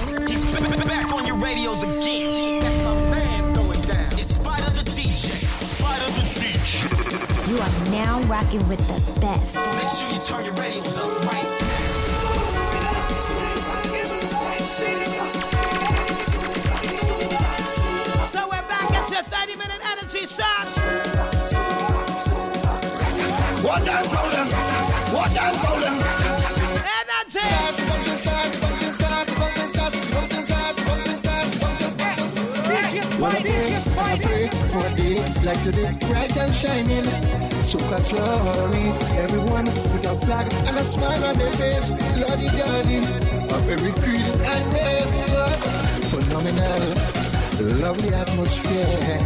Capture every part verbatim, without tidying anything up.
He's back on your radios again. That's my man going down. It's Spider the D J. Spider the D J. You are now rocking with the best. Make sure you turn your radios up right now. So we're back at your thirty minute energy shots. What that problem? What that problem? Energy. Wanna pray, wanna pray for a day like today, bright and shining. Soca glory, everyone with a flag and a smile on their face. Lordy daddy of every creed and race. Lord, phenomenal, lovely atmosphere.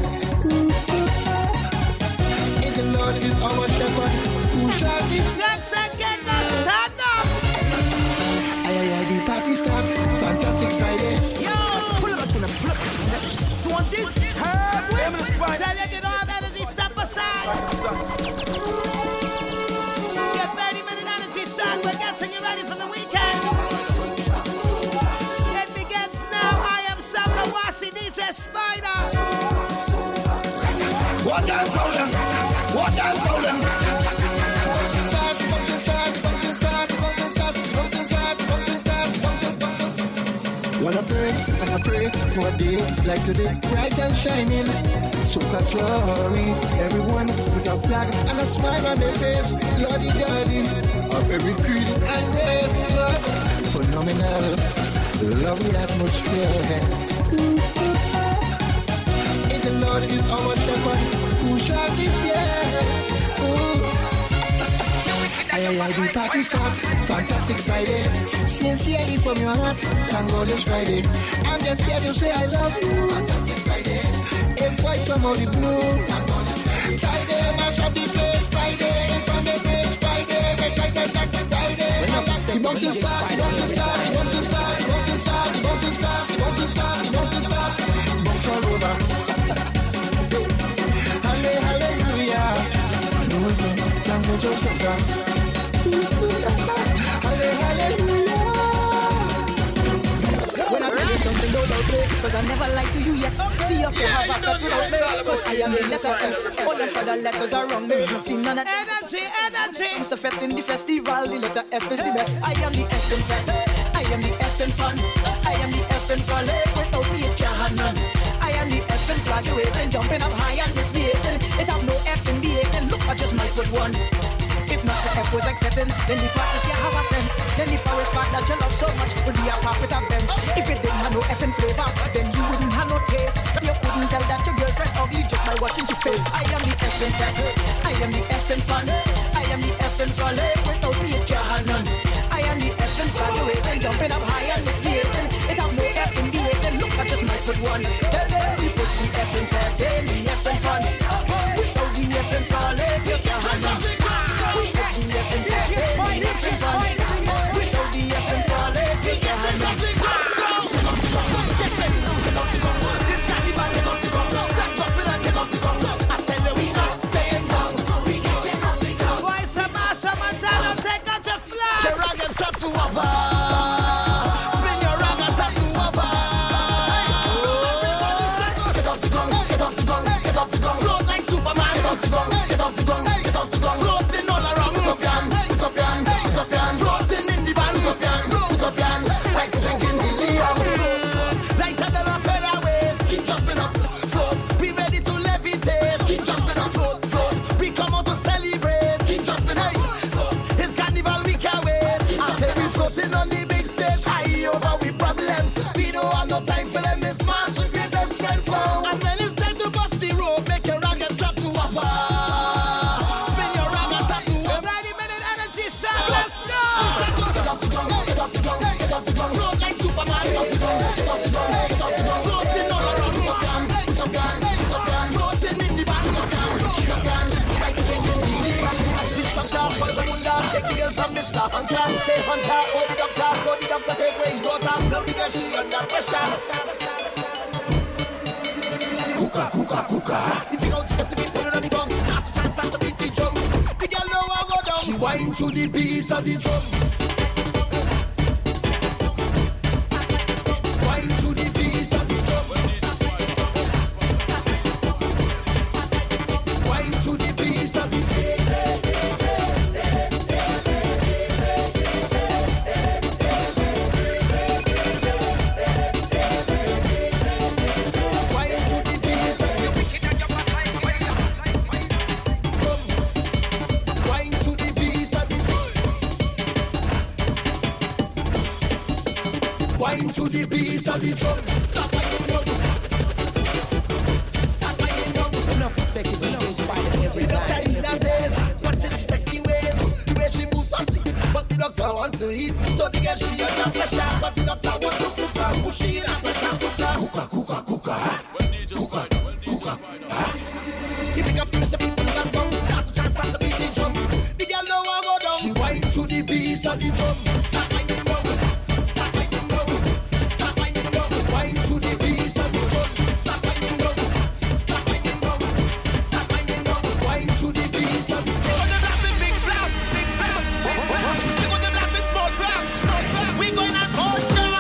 If the Lord is our shepherd, who shall be? Sex and get the stand up. Aye, aye, aye, the party start. Fantastic Friday. Yo, pull up, pull up, pull up. Do you want this? Herb, wait. Tell you if you don't have energy, step aside. It's your thirty minute energy shot. We're getting you ready for the weekend. It begins now. I am Sam Kawasi, D J Spider. What that problem? What that problem? Wanna pray, wanna pray for a day like today, bright and shining. Soca glory, everyone with a flag and a smile on their face. Lordy daddy of every creed and race. Lord, phenomenal, lovely atmosphere. If the Lord is our shepherd, who shall be feared? Aye, aye, aye, the party start. Fantastic Friday. Sincerely from your heart. Thank God it's Friday. I'm just here to say I love you. Fantastic Friday. If white some of the blue. Thank God it's Friday. Friday, match up the place. Friday, from the place. Friday, make like that, like that Friday. He wants to start, he wants to start, he wants to start, he wants to start, he wants to start, he wants to start, he wants to start. Bounce all over. Hallelujah. Thank God it's Friday. When I tell you something, don't play, cause I never lied to you yet. See up to have a fat without me, cause I am the letter F. All them other letters are wrong, me. See none of them. Energy, energy. Mister Fett in the festival, the letter F is the best. I am the F in fat, I am the F in fun, I am the F in frolic, without me it can't have none. I am the F in flag waving, jumping up high and misbehaving. It have no F in the eight, and look, I just might put one. If not the F was like fitting, then the party can't have a fence. Then the forest park that you love so much would be a park with a bench. If it didn't have no F in flavor, then you wouldn't have no taste. You couldn't tell that your girlfriend ugly just by watching your face. I am the F in fat, I am the F in fun, I am the F in frolic, without me it can't have none. I am the F in flag waving, jumping up high and misbehaving. It have no F in the eight, then look, I just might put one. Tell them we put the F in fat in, the F in fun. Without the F in frolic, you can't have none. The F in fat, the F in fun. Without the F in frolic, you can't have none. Get ready to get off the ground. This carnival, get off the ground. Start dropping and get off the ground. I tell you, we not staying down. We getting off the ground. Why some Marsha Montano take out your flags? Your rag and start to over. Spin your rag and start to over. Get off the ground, get off the ground, get off the ground. Float like Superman. Get off the ground, get off the ground, get off the ground. Floating all around. Put up your hand, put up your hand, put up your hand. Floating in the band. Put up your hand, put up your hand. Like drinking helium. Lighter than a featherweight. Keep jumping up, float. We ready to levitate. Keep jumping up, float, float. We come out to celebrate. Keep jumping up, float. It's carnival, we can't wait. I say we floating on the big stage, high over with problems. We don't have no time for them. It's mass with your best friends now. And when it's time to bust the road, make your rag and start to offer. Spin your rag and start to offer. thirty minute energy shot, let's go. Get off the ground, get off the ground, get off the ground. Float like Superman. Get off the ground, get off the ground, get off the ground. Floating all around. Put up your hand, put up your hand, put up your hand. Floating in the band. Put up your hand, put up your hand. Like drinking helium. Bitch, come down, for the moon down. Check the girls from the start. Hunter, say hunter, oh the doctor, so the doctor take away his daughter. No because she under pressure. Kuka, kuka, kuka. If you don't just be put it on the bum, that's a chance at the beat the drum. The girl know how go down. She whine to the beat of the drum. Wine to the beat of the drum. Stop whining down. Stop whining down. Enough respect to D J Spider every Time time. nowadays, watching the sexy ways, the way she moves so sweet. But the doctor want to eat, so the girl she under pressure. But the doctor want to cook her, push she in a pressure cooker. Cooker, cooker, cooker, cooker, cooker. You pick up the recipe from the gong, start to chant, start to beat the drum. The girl know I go down. She whine to the beat of the drum. Start whining down, start whining down, start whining down. Whine to the beat of the drum. Start whining down, start whining down, start whining down. Whine to the beat of the drum. Big flag, big flag. We got the blasting small flag. We going on whole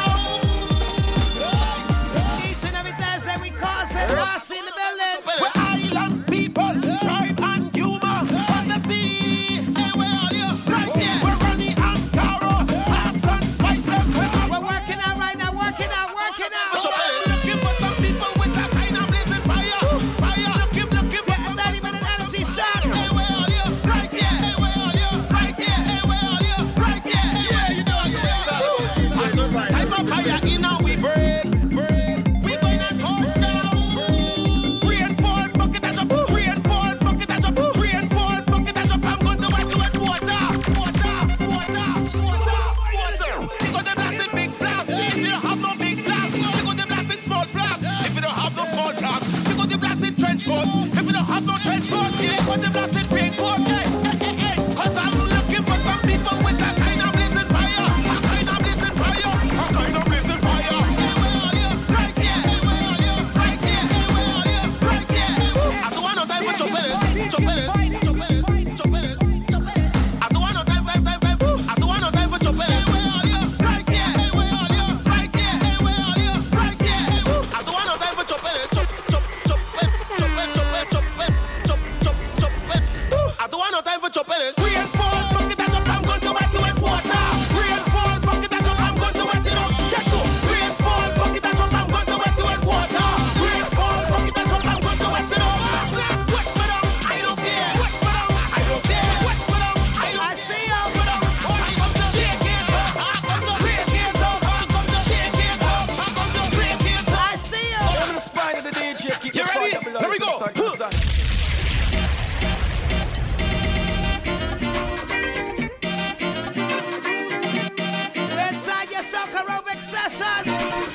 show. Each and every Thursday we cause it. Boss in the building. We're island people, tribe and humor. On the sea, hey, where are you? Right here. We're running and Caro, hot and spice them. We're working out right now, working out, working So out. fellas, looking for some people with that kind of blazing fire. Fire, looking, looking for Set some thirty minute energy shots. Hey, where are you? Right here. Hey, where are you? Right here. Hey, where are you? Right here. Hey, where you doing? Type of fire in our we brain. We going on course now. Rainfall, bucket and jump. Rainfall, bucket and jump. Rainfall, bucket and jump. I'm going to wet to wet water. Water, water, water, water. We got the blasting big flag. If you don't have no big flag, we got the blasting small flag. If you don't have no small flag, we got the blasting trench coat. If you don't have no trench coat, we got the blasting raincoat. Hey, hey, hey, hey. Cause I'm looking for some people with that kind of blazing fire. A kind of blazing fire. A kind of blazing fire. Hey, where are you? Right here. Hey, where are you? Right here. Hey, where are you? Right here. I don't want no time for chopeles. Chopeles. Chopeles. Chopeles. Chopeles. I don't want no time, time, time, time. I don't want no time for chopeles. Hey, where are you? Right here. Hey, where are you? Right here. Hey, where are you? Right here. I don't want no time for chopeles. Chop, chop, chopel, chopel, chopel, chopel, chop, chop, chopel. I don't want no time for chopeles. Rainfall, bucket and jump. I'm going to wet to wet water. Rainfall, bucket and jump. I'm going to wet it up. Check so. Rainfall, bucket and jump. I'm going to wet to wet water. Rainfall, bucket and jump. I'm going to wet it up. Wet me down, I don't care. Wet me down, I don't care. Wet me down, I don't. I see you. Wet me down, I come to shake it up. I come to break it up. I come to shake it up. I come to break it up. I see you. I'm the spine of the D J. Keep You the ready? fire below Here we the go. sun, Huh. sun. We're inside your soca aerobic session.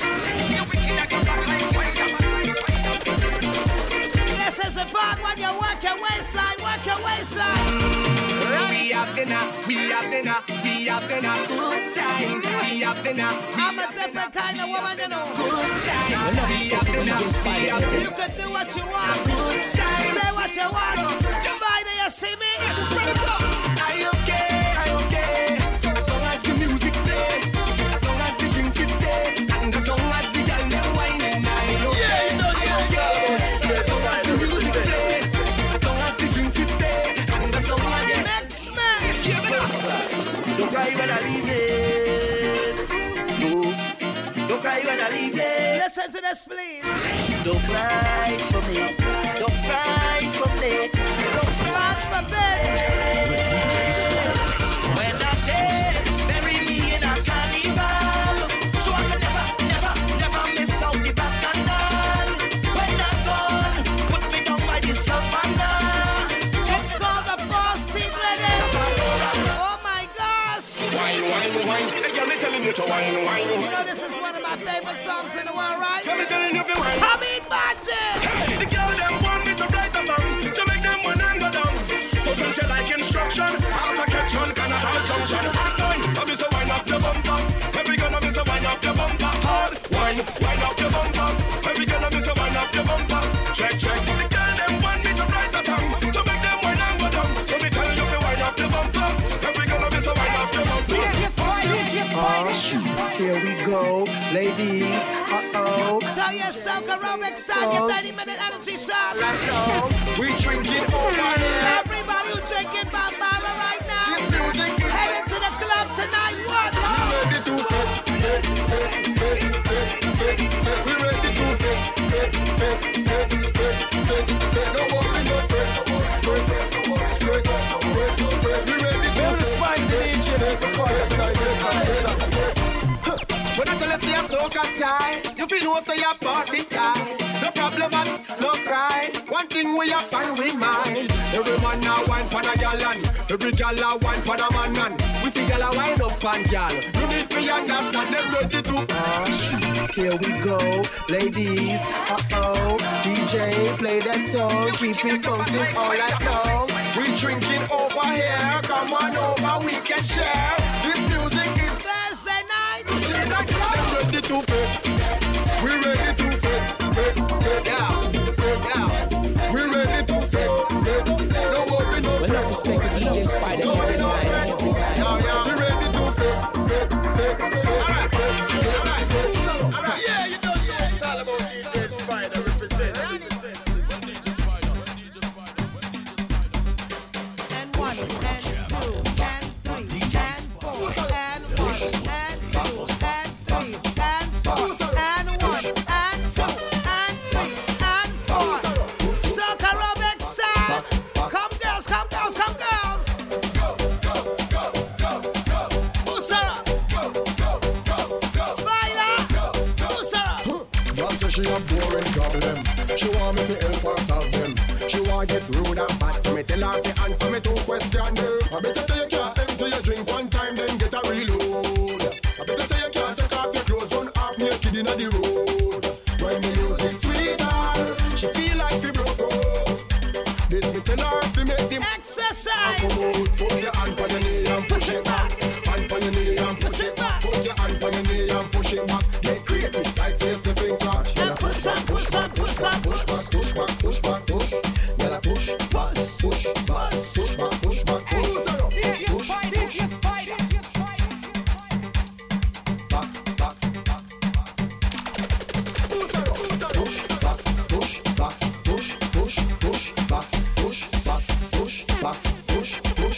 This is the part when you work your waistline, work your waistline. We having a, we having a, we having a good time. We having a, we I'm a different kind of woman, you know. good time. We having a, we having You can do what you want. good time. Say what you want. Spider, you see me? I okay, I okay. As long as the music play, as long as the drinks it play, and as long as the girl them whining, I okay. I okay. As long as the music play, as long as the drinks it play, and as long as the Next man. don't cry when I leave it. No, don't cry when I leave it. Listen to this, please. Don't cry for me. Don't cry for me. God forbid. When I say bury me in a carnival, so I can never, never, never miss out the bacchanal. When I'm gone, put me down by the savannah. It's called the Boss Team Ready. Oh my gosh. Wine, wine, wine. Hey, girl, me telling you to wine, wine. You know this is one of my favorite songs in the world, right? Girl, me telling you to wine. Come in, Magic. Hey, the girl them want me to write a song to make them one and go down. So since you like instruction, after catch on Carnival Junction. I'm going, I miss a wine up your bumper. Every girl I miss a wine up your bumper. Hard wine, wine up your bumper. Every girl I miss a wine up your bumper. Check, check. The girl them want me to write a song to make them wine and go down. So me tell you to wine up your bumper. Every girl I miss a wine up your bumper. Oh, shoot. Here we go, ladies. Uh-oh. Tell your soca aerobic song, your thirty minute energy shots. We drinking all night. Everybody who drinking Bambara right now, This music is heading to the club tonight. What? ready to fit, fit, fit, fit, fit, fit. We ready to fit, fit, fit, fit, fit, fit, fit. No worry, no fret, no worry, no fret, no worry, no fret, no worry, no fret. We ready to I'm the fit. spine of the D J. Keep the fire below the sun, sun. When I tell you see a soca tie. You feel no say your party tie. No problem and no cry. One thing we up and we mind. Every man now wine pan a gal and every gal a wine pan a man and we see gal a wine up and gal. You need to understand them ready to push. Here we go, ladies. Uh oh, D J play that song, keep it bouncing all night long. We drinking over here, come on over, we can share. This music is Thursday night. I'm ready to fit. We ready to fit, fit, fit, yeah, fit, yeah. We ready to fit, fit. No worry, no Well, no respect to D J Spider every time, every time. Yeah, yeah. We ready to fit, fit, fit, fit. All right, fit, all right, fit. So, all right. Yeah, you know, yeah, it's all about D J Spider representing. And one, and two, and three, and four, and one, and two, and three, and four, and one, and two, and three, and four. Soca aerobics style. Come girls, come girls, come girls. Usara. Spider. Usara. Girl say she a boring problem. She want me to help her solve them. She want get rude and bad, so me tell her to answer me two questions. I better say you can't empty your drink one time, then get a reload. I better say you can't take off your clothes, run half naked inna the road. When the music sweeter, she feel like she broke out. This me tell her to make the Exercise. put your hand on your knee and push it back. Hand on your knee and push it back. Put your hand on your knee and push it back. Get crazy, like say Stephen Clark. And push up, push up, push up, push. Push back, push back, push. Yalla push, push, push back, push back, push back, push. Back, back, back, back. Push back, push back, push, back, push, push, push back, push back, push back, push, push.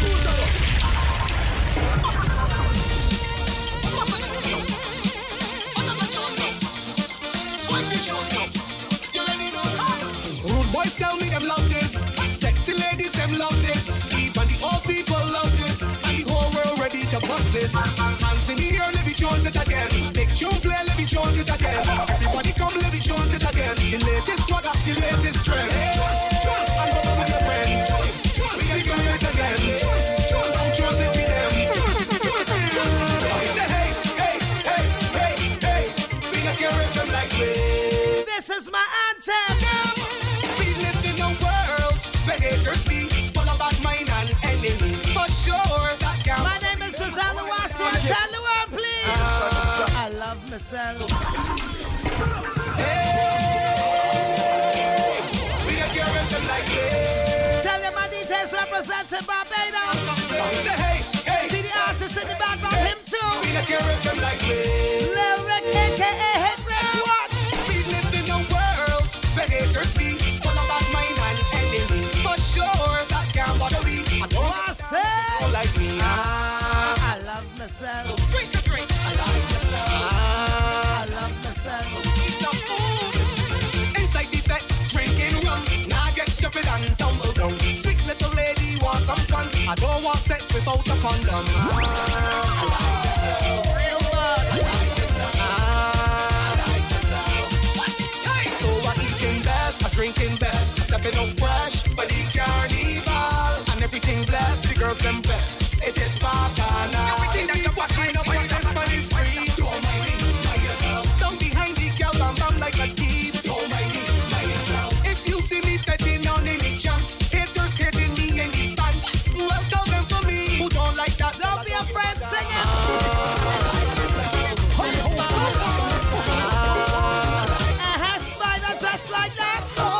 Rude boys tell me them love this. Sexy ladies them love this. Even the old people love this. And the whole world ready to bust this. Hands in the air, Levy Jones it again. Big tune play, Levy Jones it again. Everybody come, Levy Jones it again. The latest swagger, the latest trend. Jones, Jones, and go with your friend. Jones, Jones, we can do it again. Jones, Jones, don't Jones it with them. Jones, Jones, Jones. We say hey, hey, hey, hey, hey. We not care if them like me. This is my anthem. We live in a world where haters be full of bad mind and enemy. For sure, that can My name is Giselle Wasi. Tell the world, please. I love myself. Hey, we don't care if them like me. Tell them my D Js representing Barbados. Say hey, hey. See the artist in the background, him too. We don't care if them like me. Lil Rick, A K A Hit Rick Watts. We live in a world where haters be full of bad mind and enemy. For sure, that can't bother me. I don't Wasi. like me. Ah, I love myself. Drink the drink. I like myself. Ah, I love myself. Eat the food. Inside the bed, drinking rum. Now get stupid and tumble down. Sweet little lady wants some fun. I don't want sex without a condom. Ah, I like myself. Real bad. I like myself. Ah, I like myself. Hey, so I eating best, I drinking best, stepping out fresh for the carnival, and everything blessed. The girls them best. It is bacchanal. See me walking up on this on the street. Don't mind me, by yourself. Down behind the girl, bam bam like a thief. Don't mind me, by yourself. If you see me petting on any jump, haters hating me in the band. Well, tell them for me who don't like that. Don't be afraid, sing it. Uh-huh, Spider, just like that.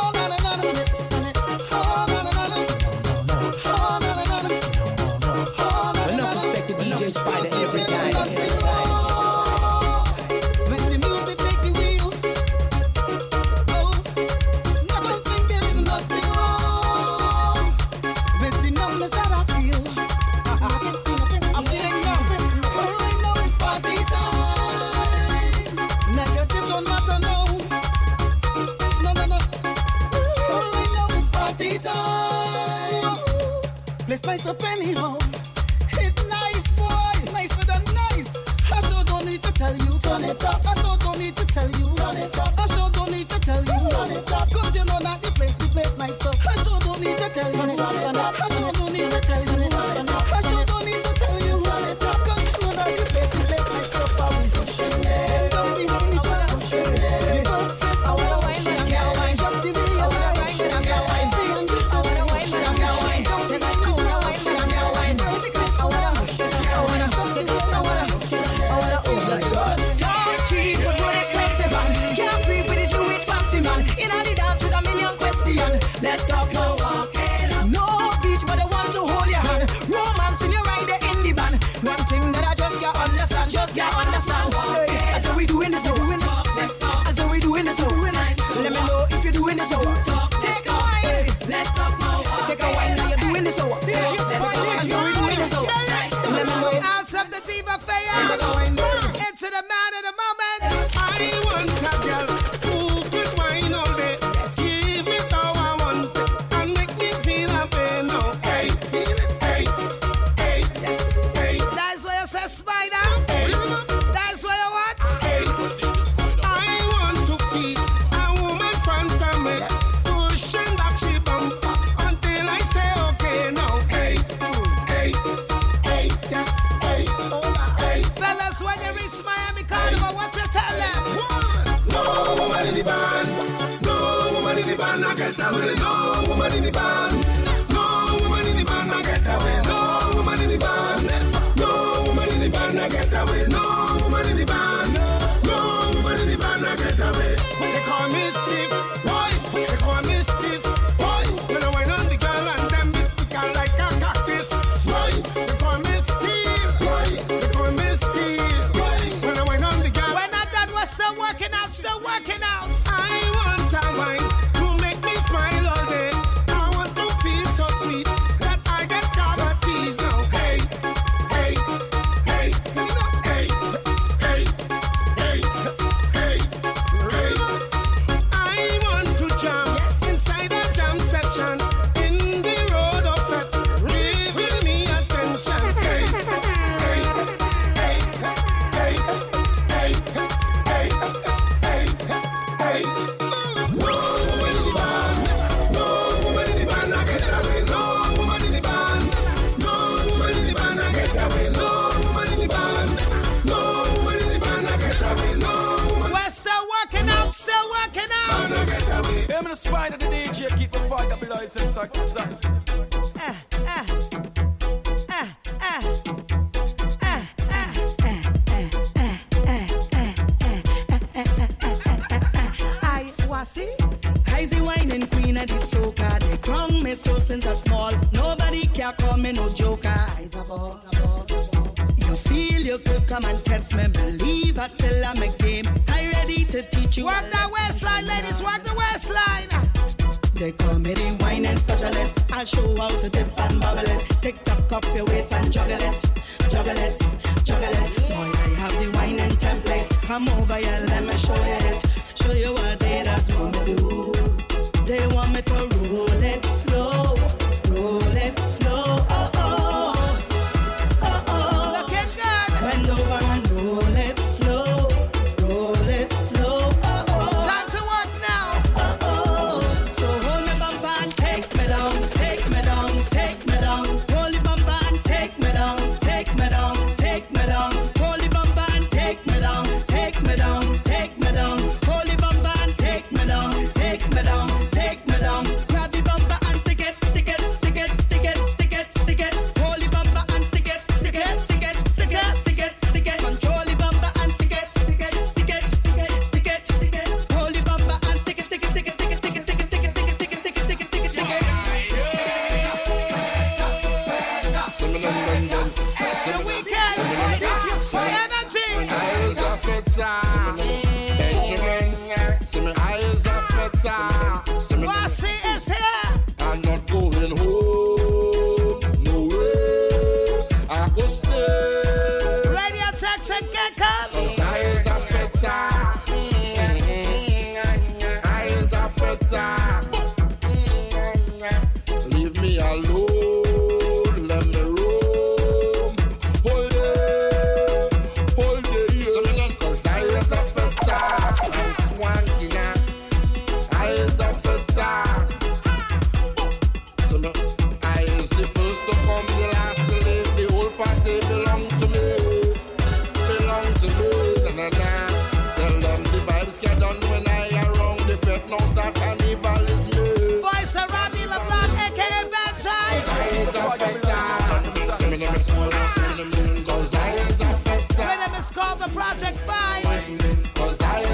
Well, no respect to D J Spider every time, every time. When the music take the wheel, oh, I don't think there is nothing wrong with the numbers that I feel. I'm feeling nothing. Right now it's party time. Negative don't matter, no. No, no, no. Right now it's party time. Let's spice up anyhow. It's nice, boy. Nicer than nice. I sure don't need to tell you. Turn it it up. I sure don't need to tell you. Turn it up. I sure don't need to tell you. Turn it up. Cause you know that the place, the place nice up. I sure don't need to tell you. Turn it up. I sure don't need to tell you. Turn it up. I sure don't need to tell you. Turn it up. Cause you know that the place, the place nice up. I will push it. Don't be home, each other push it. I wanna wine, but I'm not wine. Just give me a wine, but I'm not wine. Stay on the I wanna wine, but I'm not wine. Don't take it, I wanna wine, but I'm not wine. Don't take it, I wanna push it. I wanna stop it, I wanna I wanna oh let's go. Don't cheap, but more expensive man. Can't breathe with his new it fancy man. In the dance with a million questions. Let's talk no walking. No beach, but I want to hold your hand. Romance in your ride in the band. One thing that I just can't understand, just can't understand. Hey, I said we doing this, so doing this. I said we doing this, so let me know if you're doing this, so take a wine. Let's talk now. Take a wine now you're doing this, so I said we doing this, so let me know. Out of the diva fair, into the man of the moment. I want a girl who could wine all day, give it how I want it, and make me feel happy now. Hey, hey, hey, hey. That's why you say spider. Hey. That's why you what? Hey. I want to feel a woman front of me, pushing back she bump until I say okay now. Hey, hey, hey, hey, hey. Fellas, when you reach Miami Carnival, what you tell them? No woman in the band. No woman in the band. I get away. No woman in the band. No woman in the band. I get away. No woman in the band. No woman in the band. I get away. No woman in the band. No woman in the band. I get away. They call me Steve, boy. They call me Steve, boy. When I wine on the girl and them mystical like a cactus, boy. They call me Steve, boy. They call me Steve, boy. When I wine on the girl, when I'm done, we're still working out, still working out. I want a wine to make me smile all day. I want to feel so sweet that I get cavities now. Hey, hey, hey, hey, hey, hey, hey, hey. I want to jam inside a jam session in the road of fat. Give me attention. Hey, hey, hey, hey, hey, hey, hey, hey. No woman in the band. No woman in the band. I get away. No woman in the band. No woman in the band. I get away. No woman in the band. No woman in the band. I get away. No woman. We're still working out, still working out. I get away. I'm the spider, the D J, keep the fire below his inside the sun. Ah, ah, ah, ah. I was it. I's the whining queen of the soca. They crown me so since I'm small. Nobody can call me no joker. I's a boss. You feel you could come and test me. Believe I still am a game. I ready to teach you. Work that waistline, ladies, work the waistline. They call me the whining specialist. I show how to dip and bubble it. Tick tock up your waist and juggle it. Juggle it, juggle it. Boy, I have the whining template. Come over here, let me show you it. Show you what they just want me do. They want me to roll it slow. Roll it slow. Oh, oh. Oh, oh. Looking good. Bend over and roll it slow. Roll it slow. Oh, oh. Time to work now. Oh, oh. So hold me bumper and take me down. Take me down. Take me down. Hold the bumper and take me down. Take me down. Take me down. Hold the bumper and take me down. Take me down. Take me down. Hold the bumper and take me down. Take me down. Take me down. Grab the bumper and stick it. Stick it. Stick it. Stick it. Stick it. Stick it. Hold the bumper and stick it. Stick it. Stick it. Stick it. Stick it. Stick it. Control the bumper and stick it. Stick it. Stick it. Stick it. Stick it. Stick it. Hold the bumper and stick it. Stick it. Stick it. Stick it. Stick it. Stick it. Stick it. Stick it. Stick it. Stick it. Stick it. Stick it. Stick It's the weekend. Energy. Eyes of feta, Benjamin. See me eyes of feta. See me. Wasi is here. I'm not going home. No way. I go stay. Radio Tex and Geckos. Eyes of feta. Eyes of feta. Leave me alone. Let me roam. Hold it. Hold it. Cause eyes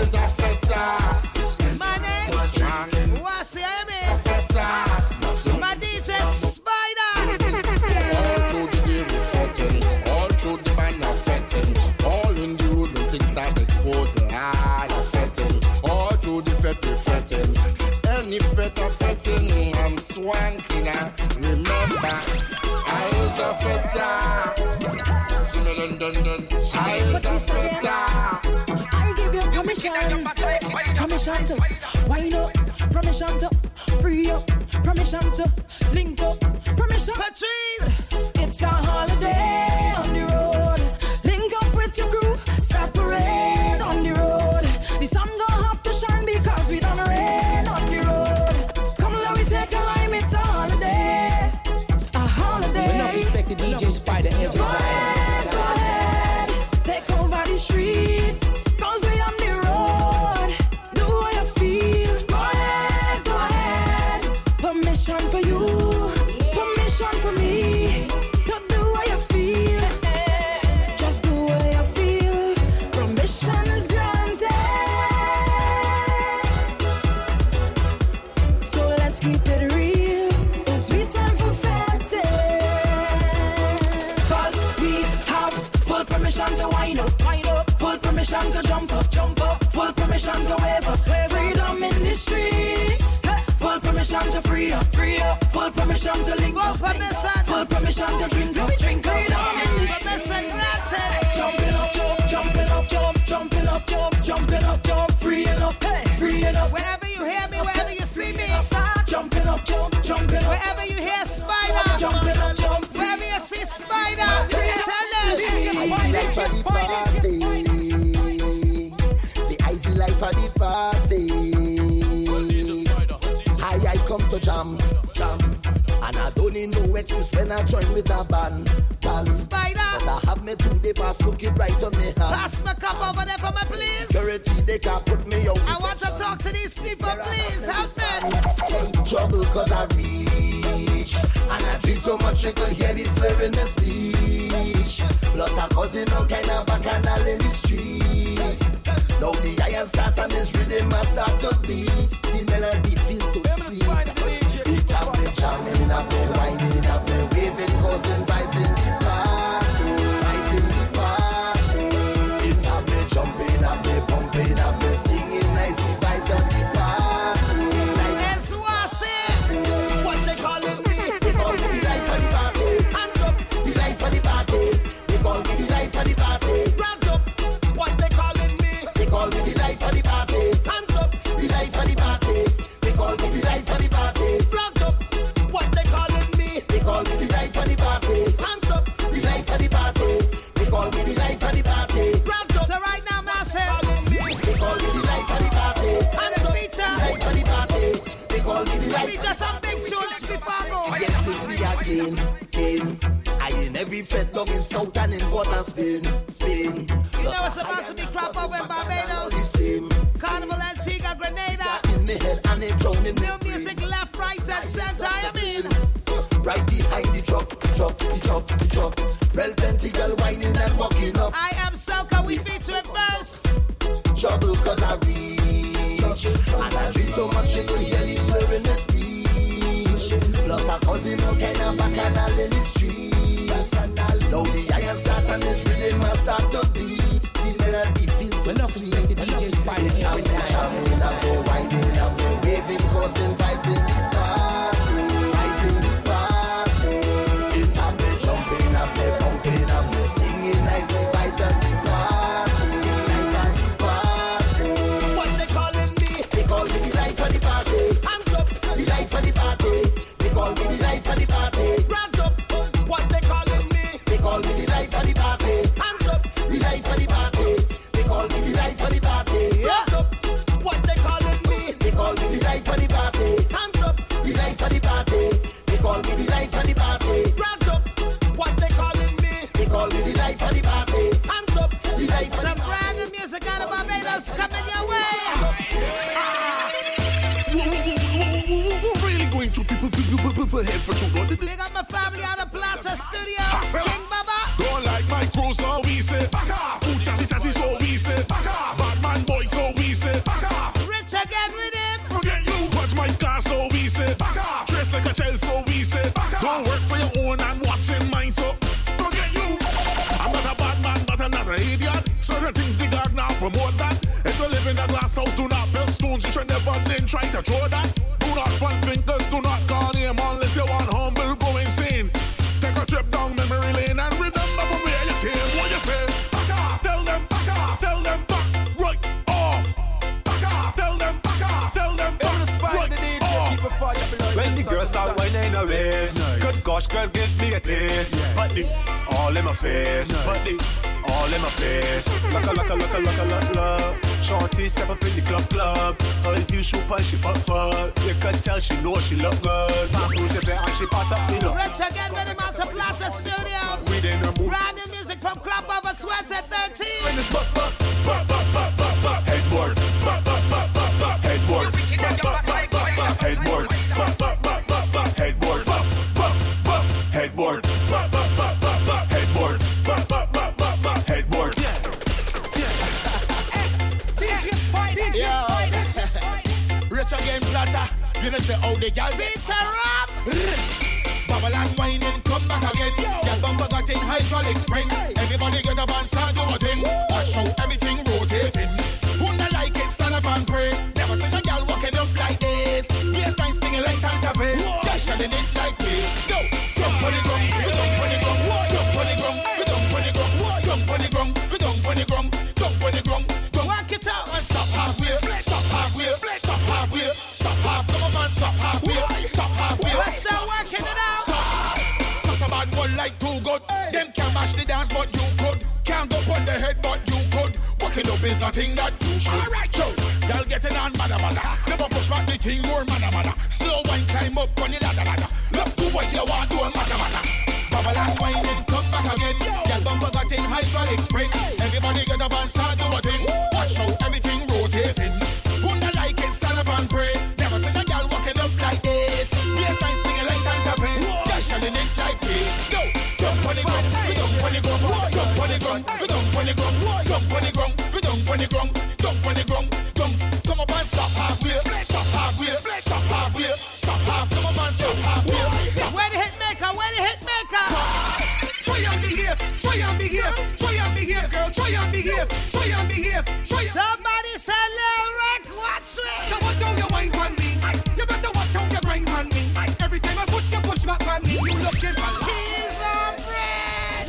is a feta. Money, what's your name? Feta. My D J Spider. All through the day we fetting, all through the band are fetting, all in the road when things start exposing, ah, the fetting, all through the fet we fetting, any fet are fetting, I'm swanking, ah. Remember, I is a feta, dun dun dun, I is a feta. I give you permission, permission to wind up, permission to free up, permission to link up, permission. Patrice, it's a holiday on the road. Link up with your crew, start parade on the road. The sun don't have to shine because we done rain on the road. Come let me take a lime, it's a holiday, a holiday. Enough respect to D J Spider every Go ahead, go ahead, take over the streets, cause we on the road. Do what you feel, go ahead, go ahead. Permission for you, permission for me to do what you feel. Just do what you feel, permission is granted. So let's keep it real, it's sweet time for fatty. Cause we have full permission to wind up, wind up, full permission to jump up, jump up, full permission to wave up, freedom in the streets. Full permission to free up, free up, full permission to link up, full permission, full permission to drink up, drink up, freedom in the streets. Jumping up, jump, jumping up, jump, jumping up, jump, jumping up, jump, freeing up, hey, freeing up. Wherever you hear me, wherever you see me, start jumping up, jump, jumping up. Wherever you hear Spider, jumping up, jump. Wherever you see Spider, tell us. Life of the party. Say easy life of the party. I I come to jam, jam, and I don't need no excuse when I join with a band, band. Spider, cause I have me two day pass looking right on me hand. Pass my cup over there for me, please. Security, they can't put me out. I want to talk to these people, please. Help me. Trouble cause I reach, and I drink so much you could hear the slur in the speech. Plus I'm causing all kind of bacchanal in the streets. Now the iron start and this rhythm I start to beat. The melody feels so sweet. It have me jamming, have me winding, have me waving, causing vibes in the party, vibes in the party. It have me jumping, have me pumping, have me singing nicely, vibes at the party. Yes, what's it? What they calling me? They call me the life of the party. Hands up, the life of the party. They call me the life of the party. Hands up, what they calling me? They call me the life of the party. Hands up, the life of the party. They call me the life of the party. Hands up, what they calling me? They call me the life of the party. Hands up, the life of the party. They call me the life of the party. Hands up. So right now, massive. They call me the life of the party. Hands up, the life of the party. They call me the life. Let me just some big tunes before I go. Yes, it's me again, again. I in every fed dog in South and in Water Spain, Spain. You know it's about to be crap up in Barbados, Carnival, Antigua, Grenada. In my head and it drowning. New music left, right, and center. I mean, right behind the truck, truck, the truck, the truck. Well, plenty girl whining and walking up. I am Soca. We feature it first. Trouble cause I reach, and I drink so much you could hear the slur in the speech. Plus I'm causing all kind of bacchanal in the street. Now the iron start and this rhythm I start to beat. The melody feels so enough respect to D J Spider every time. Jamming, I've been winding, I've been waving, causing vibes in the party, vibes in the party. It's I've been jumping, I've been pumping, I've been singing nicely, vibes at the party, life at the party. What they calling me? They call me the life of the party. Hands up, the life of the party. They call me the life of the party. Hands up, what they calling me? They call me the life of the party. Hands up, the life of the party. They call me the life of the party. Hands up, what they calling me? They call me the life of the party. Hands up, the life of the party. They call me the life of the party. Hands up, what they calling me? They call me the life of the party. Hands up, the life of the party. Some brand new music out of Barbados coming your way. Really going to people, people, people, people head for trouble. Big up my family out of Plata Studios. King Baba. Don't like my crew, so we say back off. Food chatty chatty, so we say back off. Bad man boy, so we say me say, don't work for your own and watching mine, so forget you. I'm not a bad man, but I'm not an idiot. Certain things the God now promote that. If you live in a glass house, do not build stones. You should never then try to throw that. Do not front fingers, do not call him unless you want humble, go insane. Take a trip down memory lane and remember from where you came. What you say? Back off. Tell them back off. Tell them back right off. Back off. Tell them back off. Tell them back right off. When the girls start whining away, good gosh, girl, give me a taste. But the all in my face, but the all in my face. Look a look a look a look a look look. Shorty step up in the club club. Her heel shoe punch she fuck fuck. You can tell she know she look good. Back to the bed and she part up, you know. Rich again with the Mountain Plata Studios. We didn't move. Brand new music from Crop Over twenty thirteen. When it's buck buck buck buck buck buck buck headboard. Buck buck buck buck buck headboard. Buck buck buck buck buck headboard. Buck buck buck buck buck headboard. Buck buck buck headboard. Buck buck buck buck buck headboard. Buck buck buck buck buck headboard. Yeah. Rich again, Plata. You know say how the gal beat her up. Babylon whining, come back again. Gal bumper got in hydraulic spring. Everybody get up and start do a thing. Watch how everything rotating. Who not like it, stand up and pray. Never seen a gal walking up like this. Baseline stinging like Santa Fe. Gal shining it like this. Go, jump on the ground, go down on the ground, jump on the ground, go down on the ground, jump on the ground, go down on the ground, jump on the ground. Work it out. Stop halfway, stop halfway, stop halfway, stop half, come on, stop halfway, stop halfway. We're still working it out. Cause a bad one like too good. Them can't mash the dance, but you could. Can't go on the head, but you could. Walking up is nothing that you should. Alright, so, y'all getting on, mada mada. Never push back the thing more, mada mada. Slow wine, climb up on the ladder ladder. Look, do what you want, do a mada mada. Babylon whining, come back again. Y'all bumper got in hydraulic spring. Everybody get up and start do a thing. Watch how everything rotating. Who not like it, stand up and pray. Never seen a girl walking up like this. Baseline singing like Santa Fe. Y'all shining it like this. Go, jump on the ground, go down on the ground, jump on the ground, go down on the ground, jump on the ground, go down on the ground, jump on the ground, jump. Come up and stop halfway, stop halfway, stop halfway, stop half. Come up and stop halfway. Stop. Where the hit maker? Where the hit maker? Try and behave, try and behave, try and behave, girl, try and behave, try and behave, try. Somebody say Lil Rick, watch me. Now watch how you wine on me. You better watch how you grind on me. Every time I push you, push back on me. You looking for cheese on bread.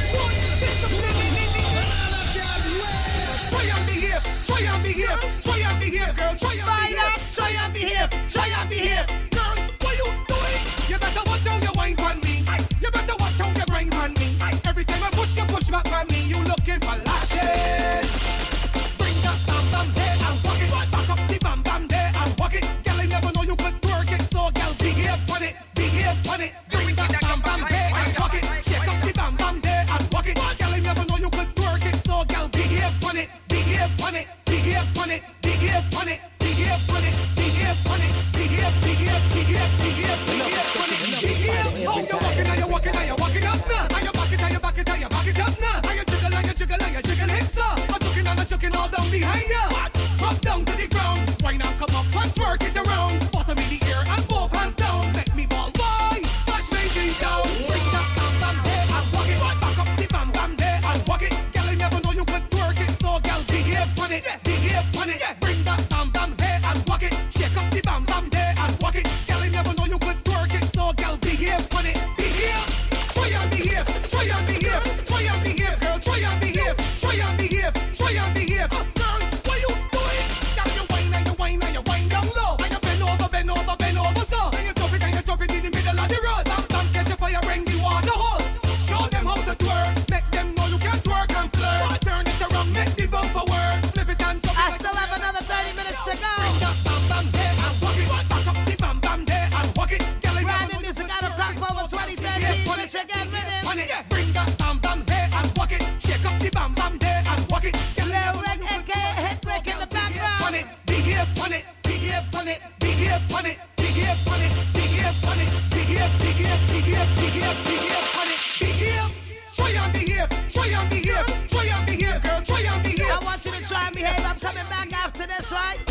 Try and behave, try and behave, try and behave, girl, try and behave. Try and behave, try and behave. Girl, what you doing? You better watch how you wine on me. You better watch how you grind on me. Every time I push you, push back on me. You looking for lashes. Bring that bam bam there and walk it. Back up the bam bam there and walk it. Girl, I never know you could twerk it, so girl, behave on it, behave on it. Bring that bam bam there and walk it. Shake up the bam bam there and walk it. Girl, I never know you could twerk it, so girl, behave on it, behave on it, behave on it, behave on it, behave on it, behave on it, behave, behave, behave, behave, behave on it, behave. Oh, you're walking, now you're walking, now you're walking up now. Are you back it, are you back it, are you back it up now? Are you jiggle, are you jiggle, are you jiggle it, sir? I'm chucking and I'm chucking all down behind you. Drop down to the ground, wine and come up and twerk it around. Bottom in the air and both hands down. Make me ball, boy, bash me down. Bring that bam bam there and walk it. Back up the bam bam there and walk it. Girl, I never know you could twerk it, so girl, behave on it, behave on it. Bring that bam bam there and walk it. Shake up the bam bam there and walk it. Girl, I never know you could twerk it, so girl, behave on it, behave. Try and behave, try and behave, try and behave, girl, try and behave, try and behave, try and behave. Girl, what you doing? Girl, you whine and you whine and you whine down low. And you bend over, bend over, bend over, so. And you drop it and you drop it in the middle of the road. Bam bam, catch a fire, bring the water hose. Show them how to twerk, make them know you can twerk and flirt. Turn it around, make the bumper work. Flip it and drop it. I still have another thirty minutes to go. Bring that bam bam there and walk it. Back up the bam bam there and walk it. Brand new music out of Rock Over twenty thirteen. Rich again rhythm. Bring that bam bam there and walk it. Shake up the bam bam there and walk it. Lil Rick, aka Hit Rick in the background. On it, behave on it, behave on it, behave on it, behave on it, behave on it, behave, behave, behave, behave, behave on it, behave. Try and behave, try and behave, try and behave, girl, try and behave. I want you to try and behave. I'm coming back after this, right?